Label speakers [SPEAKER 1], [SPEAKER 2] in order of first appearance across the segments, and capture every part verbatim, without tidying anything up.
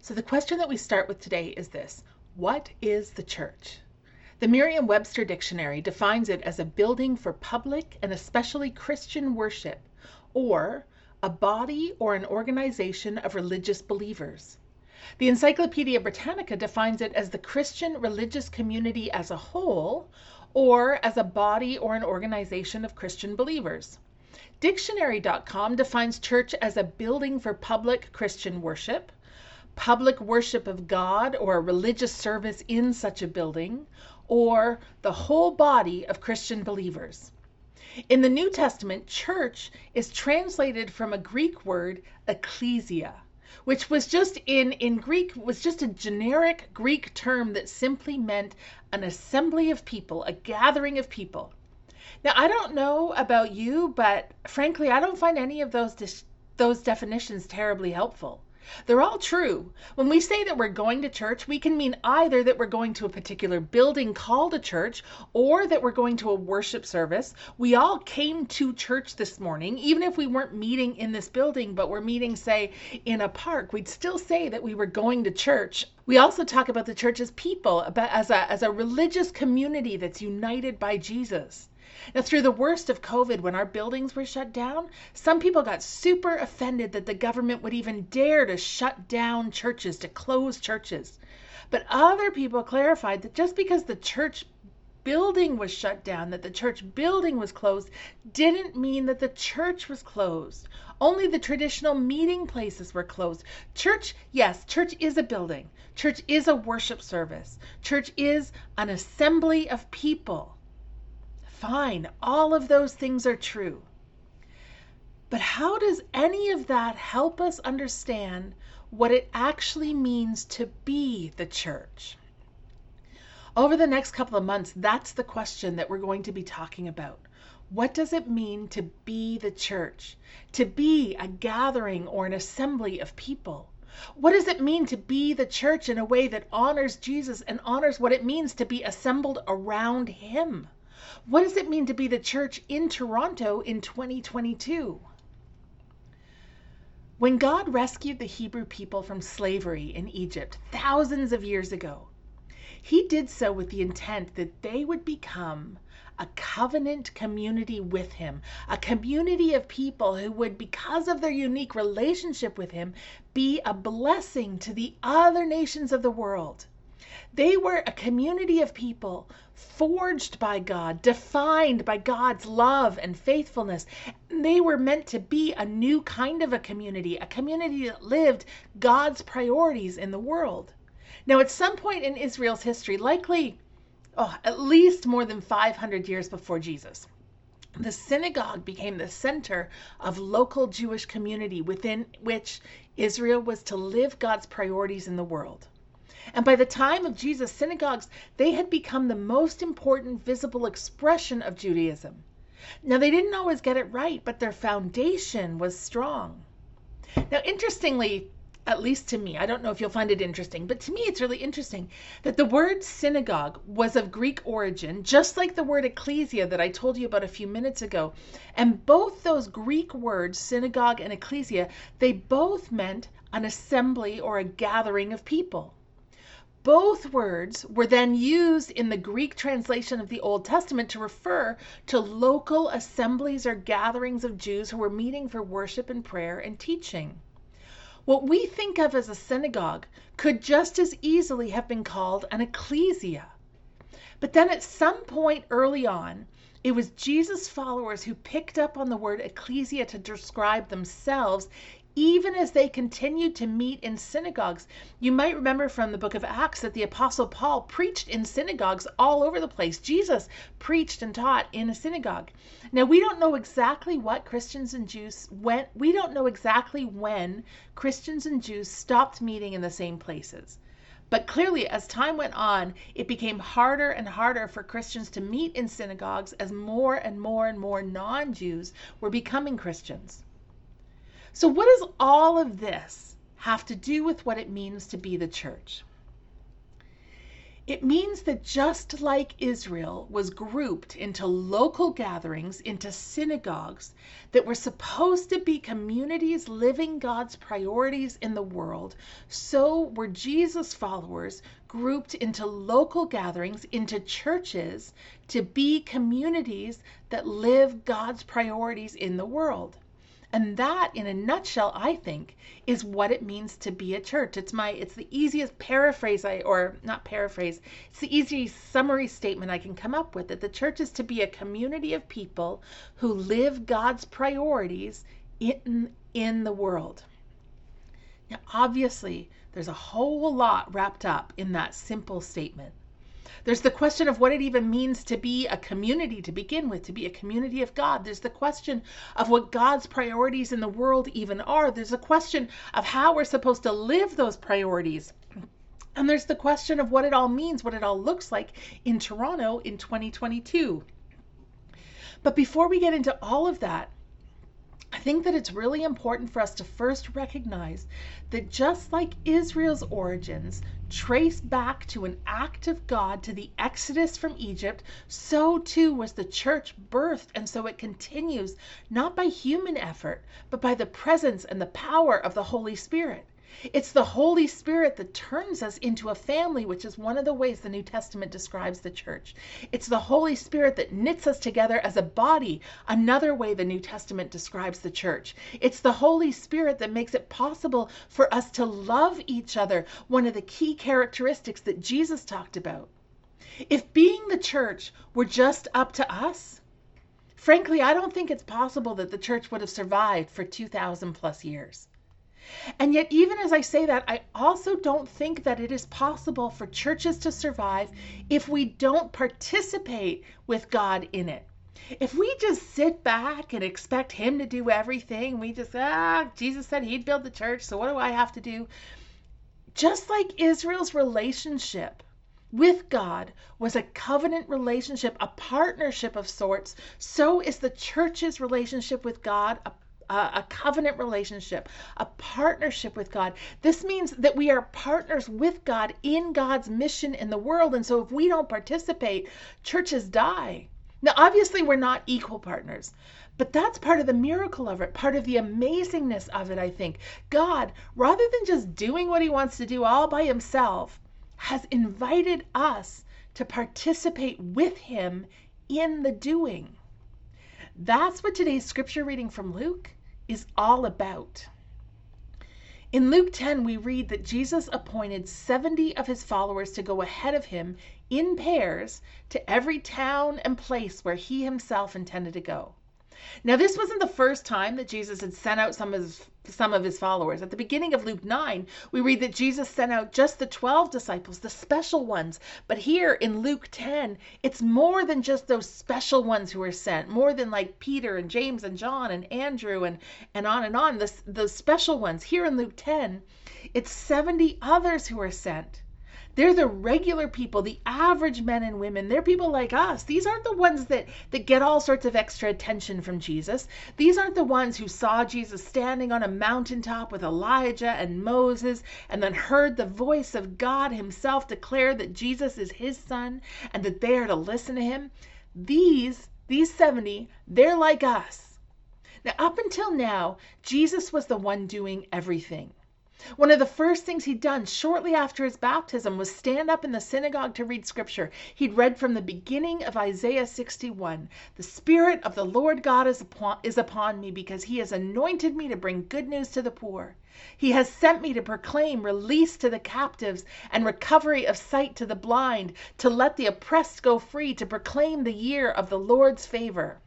[SPEAKER 1] So the question that we start with today is this: what is the church? The Merriam-Webster Dictionary defines it as a building for public and especially Christian worship, or a body or an organization of religious believers. The Encyclopedia Britannica defines it as the Christian religious community as a whole, or as a body or an organization of Christian believers. Dictionary dot com defines church as a building for public Christian worship, public worship of God or a religious service in such a building, or the whole body of Christian believers. In the New Testament, church is translated from a Greek word, ecclesia, which was just in, in Greek, was just a generic Greek term that simply meant an assembly of people, a gathering of people. Now, I don't know about you, but frankly, I don't find any of those, those definitions terribly helpful. They're all true. When we say that we're going to church, we can mean either that we're going to a particular building called a church, or that we're going to a worship service. We all came to church this morning, even if we weren't meeting in this building, but we're meeting, say, in a park. We'd still say that we were going to church. We also talk about the church as people, about, as a, as a religious community that's united by Jesus. Now, through the worst of COVID, when our buildings were shut down, some people got super offended that the government would even dare to shut down churches, to close churches. But other people clarified that just because the church building was shut down, that the church building was closed, didn't mean that the church was closed. Only the traditional meeting places were closed. Church, yes, church is a building. Church is a worship service. Church is an assembly of people. Fine, all of those things are true. But how does any of that help us understand what it actually means to be the church? Over the next couple of months, that's the question that we're going to be talking about. What does it mean to be the church? To be a gathering or an assembly of people? What does it mean to be the church in a way that honors Jesus and honors what it means to be assembled around Him? What does it mean to be the church in Toronto in twenty twenty-two? When God rescued the Hebrew people from slavery in Egypt thousands of years ago, He did so with the intent that they would become a covenant community with Him, a community of people who would, because of their unique relationship with Him, be a blessing to the other nations of the world. They were a community of people forged by God, defined by God's love and faithfulness. They were meant to be a new kind of a community, a community that lived God's priorities in the world. Now, at some point in Israel's history, likely oh, at least more than five hundred years before Jesus, the synagogue became the center of local Jewish community within which Israel was to live God's priorities in the world. And by the time of Jesus, synagogues, they had become the most important visible expression of Judaism. Now, they didn't always get it right, but their foundation was strong. Now, interestingly, at least to me, I don't know if you'll find it interesting, but to me it's really interesting that the word synagogue was of Greek origin, just like the word ecclesia that I told you about a few minutes ago. And both those Greek words, synagogue and ecclesia, they both meant an assembly or a gathering of people. Both words were then used in the Greek translation of the Old Testament to refer to local assemblies or gatherings of Jews who were meeting for worship and prayer and teaching. What we think of as a synagogue could just as easily have been called an ecclesia. But then at some point early on, it was Jesus' followers who picked up on the word ecclesia to describe themselves, even as they continued to meet in synagogues. You might remember from the book of Acts that the Apostle Paul preached in synagogues all over the place. Jesus preached and taught in a synagogue. Now, we don't know exactly what Christians and Jews went, we don't know exactly when Christians and Jews stopped meeting in the same places. But clearly, as time went on, it became harder and harder for Christians to meet in synagogues as more and more and more non-Jews were becoming Christians. So what does all of this have to do with what it means to be the church? It means that just like Israel was grouped into local gatherings, into synagogues that were supposed to be communities living God's priorities in the world, so were Jesus followers grouped into local gatherings, into churches, to be communities that live God's priorities in the world. And that, in a nutshell, I think, is what it means to be a church. It's my, it's the easiest paraphrase I, or not paraphrase, it's the easiest summary statement I can come up with, that the church is to be a community of people who live God's priorities in, in the world. Now, obviously, there's a whole lot wrapped up in that simple statement. There's the question of what it even means to be a community to begin with, to be a community of God. There's the question of what God's priorities in the world even are. There's a question of how we're supposed to live those priorities. And there's the question of what it all means, what it all looks like in Toronto in twenty twenty-two. But before we get into all of that, I think that it's really important for us to first recognize that just like Israel's origins trace back to an act of God, to the Exodus from Egypt, so too was the church birthed, and so it continues, not by human effort, but by the presence and the power of the Holy Spirit. It's the Holy Spirit that turns us into a family, which is one of the ways the New Testament describes the church. It's the Holy Spirit that knits us together as a body, another way the New Testament describes the church. It's the Holy Spirit that makes it possible for us to love each other, one of the key characteristics that Jesus talked about. If being the church were just up to us, frankly, I don't think it's possible that the church would have survived for two thousand plus years. And yet, even as I say that, I also don't think that it is possible for churches to survive if we don't participate with God in it. If we just sit back and expect Him to do everything, we just, ah, Jesus said He'd build the church, so what do I have to do? Just like Israel's relationship with God was a covenant relationship, a partnership of sorts, so is the church's relationship with God a a covenant relationship, a partnership with God. This means that we are partners with God in God's mission in the world. And so if we don't participate, churches die. Now, obviously, we're not equal partners, but that's part of the miracle of it, part of the amazingness of it, I think. God, rather than just doing what He wants to do all by Himself, has invited us to participate with Him in the doing. That's what today's scripture reading from Luke is all about. In Luke ten, we read that Jesus appointed seventy of His followers to go ahead of Him in pairs to every town and place where He Himself intended to go. Now, this wasn't the first time that Jesus had sent out some of his, some of his followers. At the beginning of Luke nine, we read that Jesus sent out just the twelve disciples, the special ones. But here in Luke ten, it's more than just those special ones who are sent, more than like Peter and James and John and Andrew and, and on and on. The, the special ones here in Luke ten, it's seventy others who are sent. They're the regular people, the average men and women. They're people like us. These aren't the ones that, that get all sorts of extra attention from Jesus. These aren't the ones who saw Jesus standing on a mountaintop with Elijah and Moses and then heard the voice of God Himself declare that Jesus is His Son and that they are to listen to Him. These, these seventy, they're like us. Now, up until now, Jesus was the one doing everything. One of the first things He'd done shortly after His baptism was stand up in the synagogue to read scripture. He'd read from the beginning of Isaiah sixty-one. The Spirit of the Lord God is upon, is upon me because He has anointed me to bring good news to the poor. He has sent me to proclaim release to the captives and recovery of sight to the blind, to let the oppressed go free, to proclaim the year of the Lord's favor.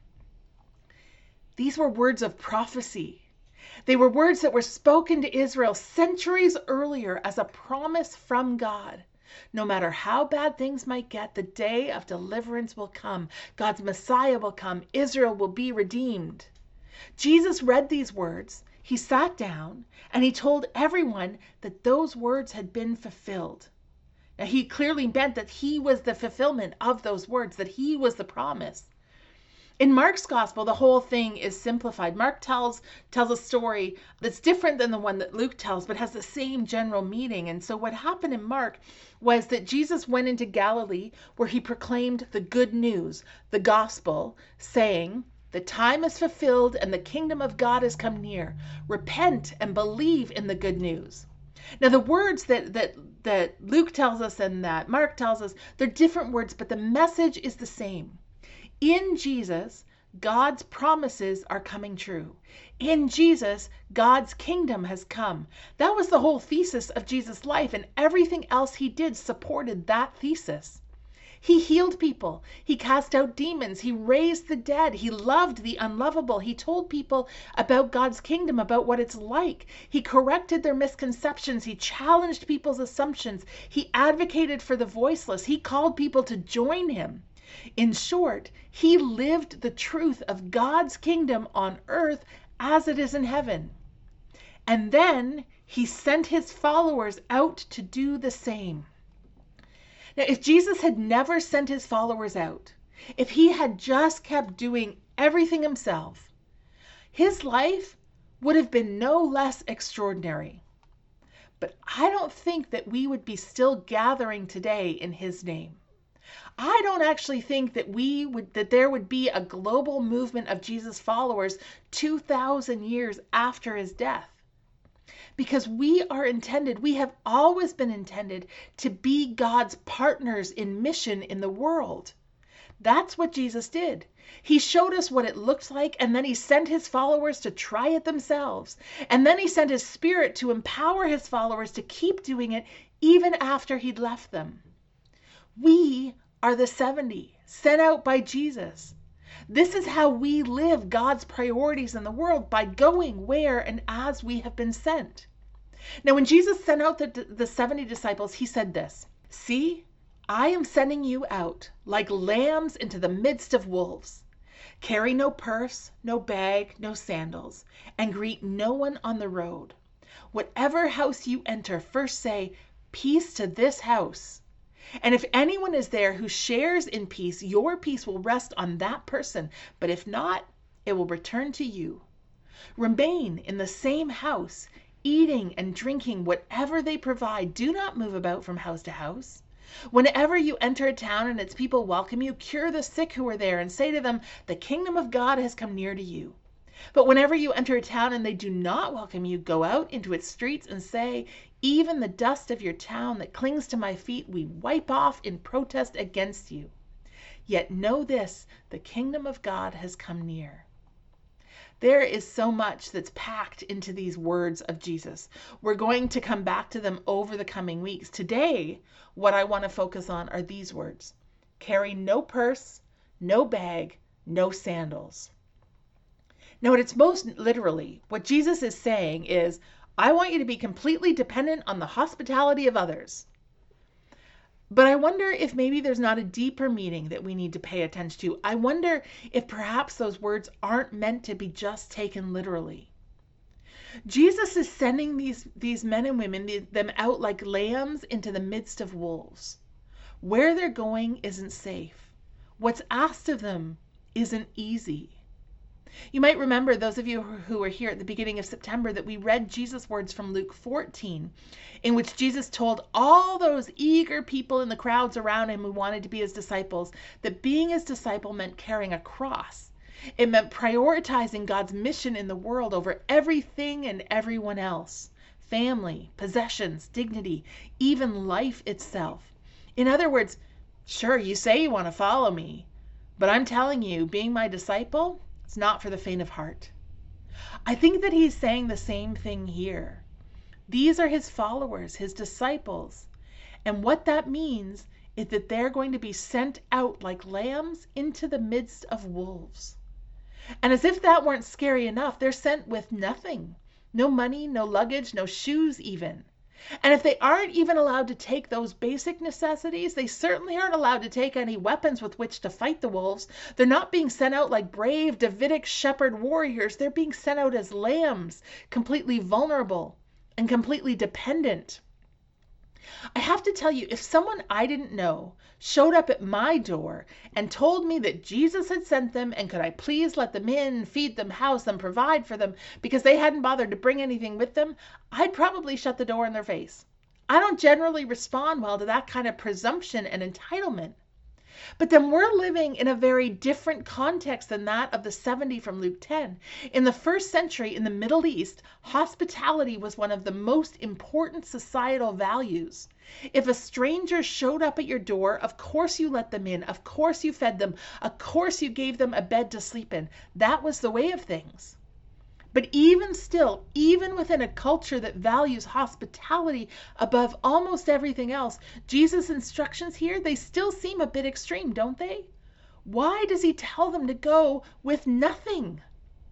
[SPEAKER 1] These were words of prophecy. They were words that were spoken to Israel centuries earlier as a promise from God. No matter how bad things might get, the day of deliverance will come. God's Messiah will come. Israel will be redeemed. Jesus read these words. He sat down and He told everyone that those words had been fulfilled. Now, He clearly meant that He was the fulfillment of those words, that He was the promise. In Mark's gospel, the whole thing is simplified. Mark tells tells a story that's different than the one that Luke tells, but has the same general meaning. And so what happened in Mark was that Jesus went into Galilee where he proclaimed the good news, the gospel, saying, "The time is fulfilled and the kingdom of God has come near. Repent and believe in the good news." Now, the words that that that Luke tells us and that Mark tells us, they're different words, but the message is the same. In Jesus, God's promises are coming true. In Jesus, God's kingdom has come. That was the whole thesis of Jesus' life, and everything else he did supported that thesis. He healed people. He cast out demons. He raised the dead. He loved the unlovable. He told people about God's kingdom, about what it's like. He corrected their misconceptions. He challenged people's assumptions. He advocated for the voiceless. He called people to join him. In short, he lived the truth of God's kingdom on earth as it is in heaven. And then he sent his followers out to do the same. Now, if Jesus had never sent his followers out, if he had just kept doing everything himself, his life would have been no less extraordinary. But I don't think that we would be still gathering today in his name. I don't actually think that we would that there would be a global movement of Jesus followers two thousand years after his death. Because we are intended, we have always been intended to be God's partners in mission in the world. That's what Jesus did. He showed us what it looked like, and then he sent his followers to try it themselves. And then he sent his Spirit to empower his followers to keep doing it even after he'd left them. We are the seventy sent out by Jesus. This is how we live God's priorities in the world, by going where and as we have been sent. Now, when Jesus sent out the, the seventy disciples, he said this, "See, I am sending you out like lambs into the midst of wolves. Carry no purse, no bag, no sandals, and greet no one on the road. Whatever house you enter, first say, 'Peace to this house.' And if anyone is there who shares in peace, your peace will rest on that person. But if not, it will return to you. Remain in the same house, eating and drinking whatever they provide. Do not move about from house to house. Whenever you enter a town and its people welcome you, cure the sick who are there and say to them, 'The kingdom of God has come near to you.' But whenever you enter a town and they do not welcome you, go out into its streets and say, 'Even the dust of your town that clings to my feet, we wipe off in protest against you.' Yet know this, the kingdom of God has come near." There is so much that's packed into these words of Jesus. We're going to come back to them over the coming weeks. Today, what I want to focus on are these words: carry no purse, no bag, no sandals. Now, at its most literally, what Jesus is saying is, I want you to be completely dependent on the hospitality of others. But I wonder if maybe there's not a deeper meaning that we need to pay attention to. I wonder if perhaps those words aren't meant to be just taken literally. Jesus is sending these, these men and women, them out like lambs into the midst of wolves. Where they're going isn't safe. What's asked of them isn't easy. You might remember, those of you who were here at the beginning of September, that we read Jesus' words from Luke fourteen, in which Jesus told all those eager people in the crowds around him who wanted to be his disciples that being his disciple meant carrying a cross. It meant prioritizing God's mission in the world over everything and everyone else: family, possessions, dignity, even life itself. In other words, sure, you say you want to follow me, but I'm telling you, being my disciple, it's not for the faint of heart. I think that he's saying the same thing here. These are his followers, his disciples. And what that means is that they're going to be sent out like lambs into the midst of wolves. And as if that weren't scary enough, they're sent with nothing. No money, no luggage, no shoes even. And if they aren't even allowed to take those basic necessities, they certainly aren't allowed to take any weapons with which to fight the wolves. They're not being sent out like brave Davidic shepherd warriors. They're being sent out as lambs, completely vulnerable and completely dependent. I have to tell you, if someone I didn't know showed up at my door and told me that Jesus had sent them and could I please let them in, feed them, house them, provide for them because they hadn't bothered to bring anything with them, I'd probably shut the door in their face. I don't generally respond well to that kind of presumption and entitlement. But then we're living in a very different context than that of the seventy from Luke ten. In the first century in the Middle East, hospitality was one of the most important societal values. If a stranger showed up at your door, of course you let them in, of course you fed them, of course you gave them a bed to sleep in. That was the way of things. But even still, even within a culture that values hospitality above almost everything else, Jesus' instructions here, they still seem a bit extreme, don't they? Why does he tell them to go with nothing?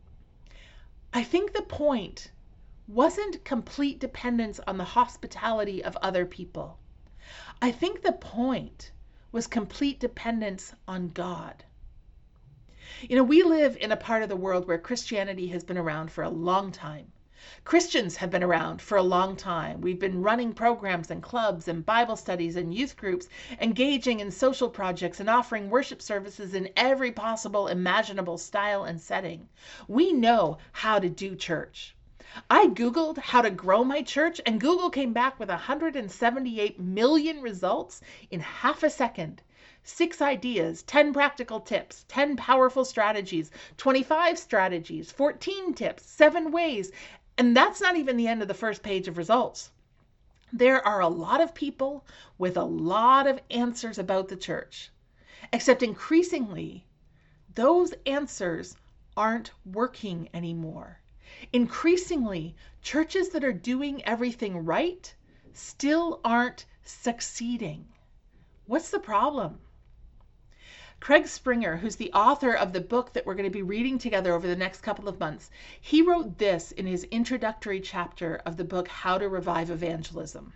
[SPEAKER 1] I think the point wasn't complete dependence on the hospitality of other people. I think the point was complete dependence on God. You know, we live in a part of the world where Christianity has been around for a long time. Christians have been around for a long time. We've been running programs and clubs and Bible studies and youth groups, engaging in social projects and offering worship services in every possible imaginable style and setting. We know how to do church. I Googled how to grow my church, and Google came back with one hundred seventy-eight million results in half a second. Six ideas, ten practical tips, ten powerful strategies, twenty-five strategies, fourteen tips, seven ways. And that's not even the end of the first page of results. There are a lot of people with a lot of answers about the church, except increasingly, those answers aren't working anymore. Increasingly, churches that are doing everything right still aren't succeeding. What's the problem? Craig Springer, who's the author of the book that we're going to be reading together over the next couple of months, he wrote this in his introductory chapter of the book, How to Revive Evangelism.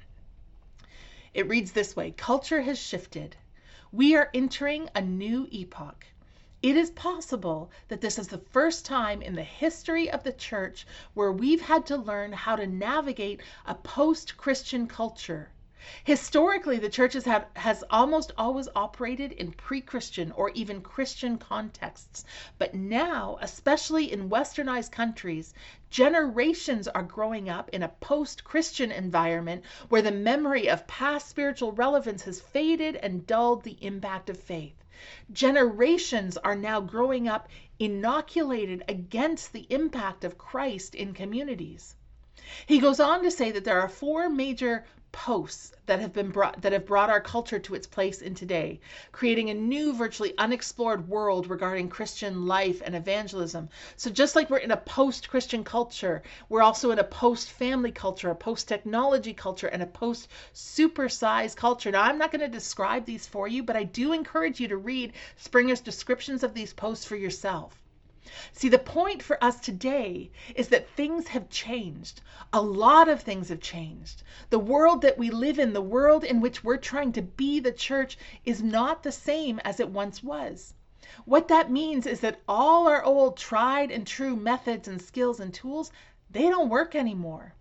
[SPEAKER 1] It reads this way: culture has shifted. We are entering a new epoch. It is possible that this is the first time in the history of the church where we've had to learn how to navigate a post-Christian culture. Historically, the church has, had, has almost always operated in pre-Christian or even Christian contexts. But now, especially in westernized countries, generations are growing up in a post-Christian environment where the memory of past spiritual relevance has faded and dulled the impact of faith. Generations are now growing up inoculated against the impact of Christ in communities. He goes on to say that there are four major posts that have been brought that have brought our culture to its place in today, creating a new, virtually unexplored world regarding Christian life and evangelism. So just like we're in a post-Christian culture, we're also in a post-family culture, a post-technology culture, and a post-supersized culture. Now, I'm not going to describe these for you, but I do encourage you to read Springer's descriptions of these posts for yourself. See, the point for us today is that things have changed. A lot of things have changed. The world that we live in, the world in which we're trying to be the church, is not the same as it once was. What that means is that all our old tried and true methods and skills and tools, they don't work anymore.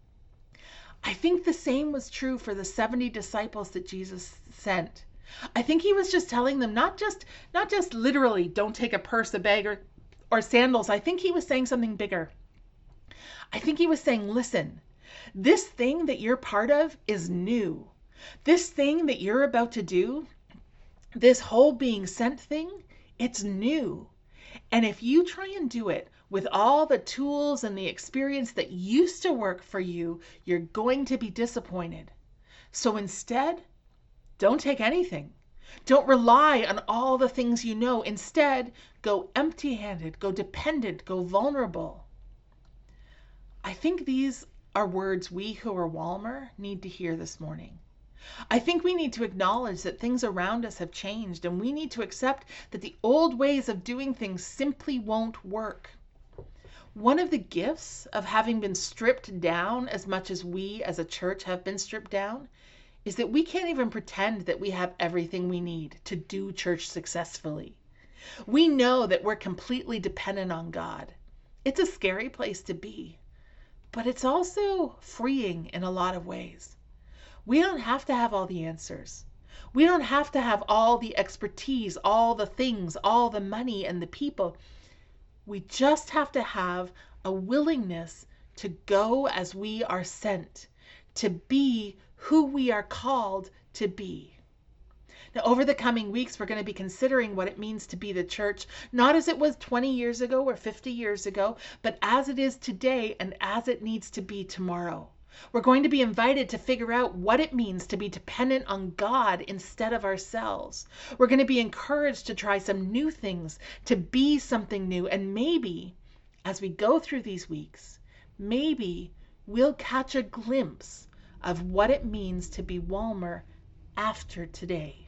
[SPEAKER 1] I think the same was true for the seventy disciples that Jesus sent. I think he was just telling them, not just, not just literally, don't take a purse, a bag, or or sandals. I think he was saying something bigger. I think he was saying, listen, this thing that you're part of is new. This thing that you're about to do, this whole being sent thing, it's new. And if you try and do it with all the tools and the experience that used to work for you, you're going to be disappointed. So instead, don't take anything. Don't rely on all the things you know. Instead, go empty-handed, go dependent, go vulnerable. I think these are words we who are Walmer need to hear this morning. I think we need to acknowledge that things around us have changed, and we need to accept that the old ways of doing things simply won't work. One of the gifts of having been stripped down as much as we as a church have been stripped down is that we can't even pretend that we have everything we need to do church successfully. We know that we're completely dependent on God. It's a scary place to be, but it's also freeing in a lot of ways. We don't have to have all the answers. We don't have to have all the expertise, all the things, all the money and the people. We just have to have a willingness to go as we are sent, to be who we are called to be. Now, over the coming weeks, we're going to be considering what it means to be the church, not as it was twenty years ago or fifty years ago, but as it is today and as it needs to be tomorrow. We're going to be invited to figure out what it means to be dependent on God instead of ourselves. We're going to be encouraged to try some new things, to be something new. And maybe as we go through these weeks, maybe we'll catch a glimpse of what it means to be Walmer after today.